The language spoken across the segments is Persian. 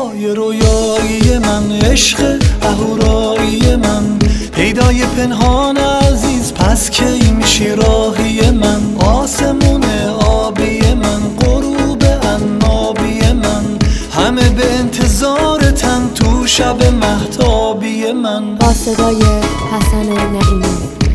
زیبای رویایی من، عشق اهورایی من، پیدای پنهان عزیز، پس کی میشی راهی من؟ آسمون آبی من، غروب عنابی من، همه به انتظارتن تو شب مهتابی من. با صدای حسن نعیمی.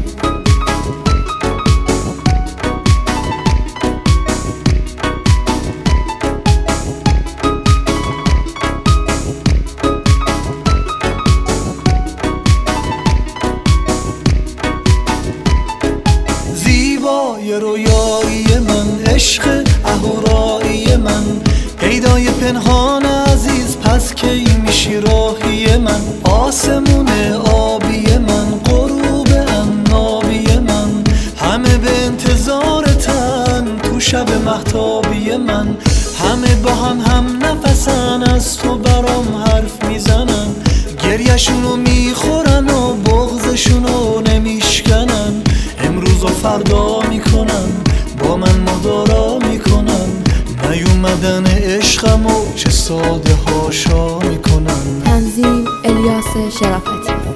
زیبای رویایی من، عشق اهورایی من، پیدای پنهان عزیز، پس کی میشی راهی من؟ آسمون آبی من، غروب عنابی من، همه به انتظارتن تو شب مهتابی من. همه با هم نفسن، از تو برام حرف میزنن، گریهشونو میخورن و بغضشونو نمیشکنن. امروز و فردا میکنن، با من مدارا میکنن، نیومدن عشقمو چه ساده هاشا میکنن. تنظیم الیاس شرافتی.